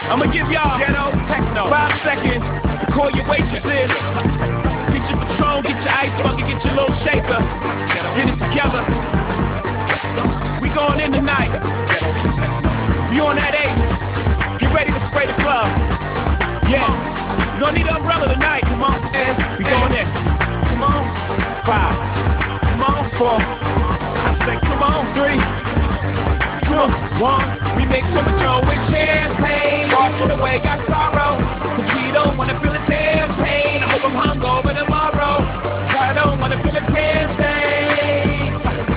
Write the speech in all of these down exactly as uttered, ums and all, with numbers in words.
I'ma give y'all ghetto techno. Five seconds to call your waitresses. Get your Patron, get your ice bucket, get your little shaker. Get it together. We going in tonight. We on that eight. Get ready to spray the club. Yeah. You gonna need an umbrella tonight. Come on, and we going in. Come on. Five. Come on, four. I say, come on, three. Two, one. We mix some Patron with champagne. Washing away got sorrow. Cause we don't wanna feel a damn pain. I hope I'm hungover tomorrow. I don't wanna feel a damn thing.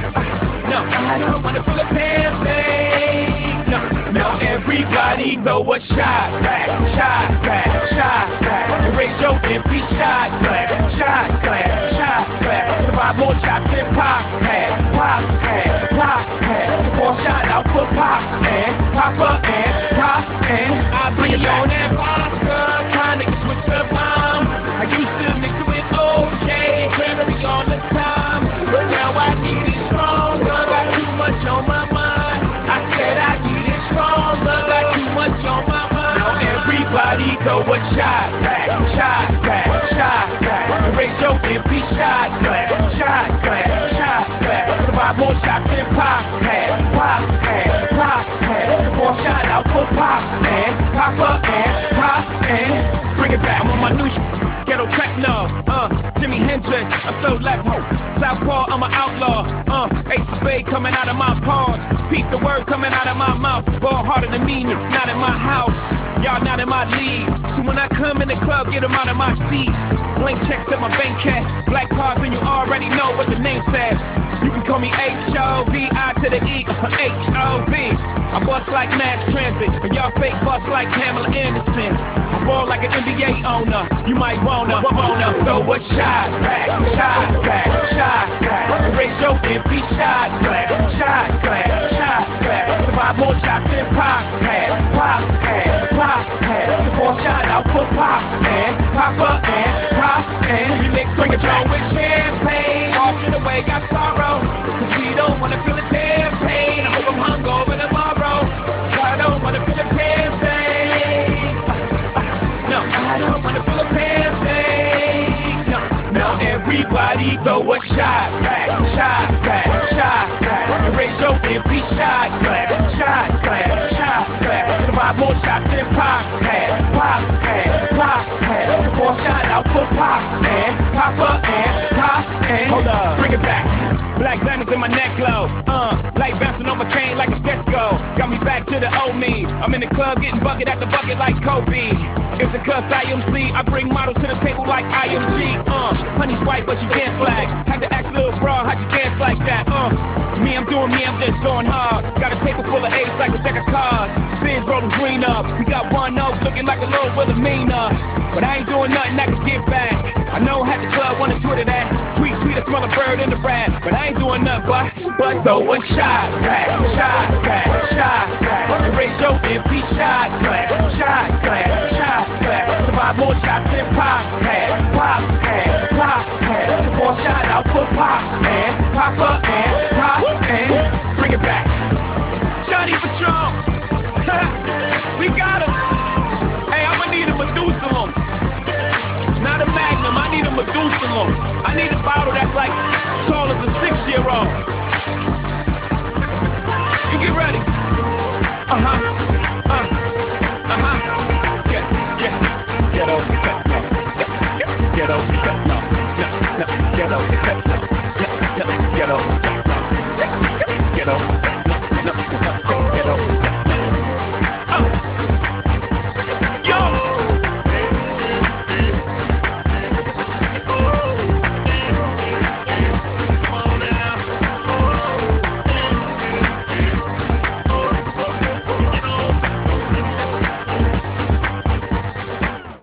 No, I don't wanna feel a damn thing. No, now everybody throw a shot back, shot back, shot back. And raise your empty shot glass, shot glass, shot glass. And five more shots and pop pad, pop pad, pop pad. Four shot out for pop and Papa and pop and I be on that vodka, tonic with the bomb. I used to mix it with O J, cranberry all the time, but now I need it stronger. Got too much on my mind. I said I need it stronger. Got too much on my mind. Now everybody throw a shot back, shot back, shot back. And raise your empty shot glass, shot glass, shot glass. And five more shots and pop pad, pop pad, pop pad. Four shot out for pop and Papa and pop and bring it back. I'm on my new sh- ghetto techno, uh, Jimi Hendrix. I'm so left home. Southpaw, I'm an outlaw. Uh, Ace of Spade coming out of my paws. Peep the word coming out of my mouth. Ball harder than me, not in my house. Y'all not in my league. So when I come in the club, get them out of my seat. Blank checks at my bank cat. Black cards and you already know what the name says. You can call me H O V I to the E, H O V. I bust like mass transit, and y'all fake bust like Pamela Anderson. I ball like an N B A owner. You might wanna, wanna throw a shot back, shot back, shot back. And raise your empty shot glass, shot glass, shot glass. And five more shots and pop pad, pop pad, pop pad. Four shot out for pop and Papa and pop and we mix some Patron with champagne. Washing away got sorrow, cause we don't wanna feel a damn pain. I hope I'm hungover tomorrow. I don't wanna feel a damn thing. No, I don't wanna feel a damn thing. No, now everybody throw a shot back, shot back, shot back. And raise your empty shot glass, shot glass, shot glass. And five more shots and pop pad, pop pad, pop pad. Four shot out for pop and Papa and pop and hold up, bring it back. Black diamonds in my neck glow, uh, light bouncing on my chain like a disco. Got me back to the old me. I'm in the club getting bucket at the bucket like Kobe. It's a cuss I M C. I bring models to the table like I M G. Uh, honey's white but she dance black. Had to ask little bro how'd you dance like that? Uh, me I'm doing me, I'm just going hard. Got a table full of ace like a deck of cards. Biz rolling green up. We got one up looking like a little Wilhelmina. But I ain't doing nothing I can get back. I know half the club wanna Twitter that. Tweet, tweet, I smell a bird in the rat. But I ain't doing nothing but, but throw a shot back, shot back, shot back. And raise your empty shot glass, shot glass, shot glass. And five more shots and pop pad, pop pad, pop pad. Four shot out for pop and Papa and pop and bring it back. Johnny Patron, we got him. Hey, I'ma need a Medusa one. Not a Magnum, I need a Medusa one. I need a bottle that's like tall as a six-year-old. You get ready. Uh-huh. Uh. Uh-huh. Yeah, yeah. Ghetto techno. Ghetto techno. No, no, ghetto techno. No, no, ghetto techno.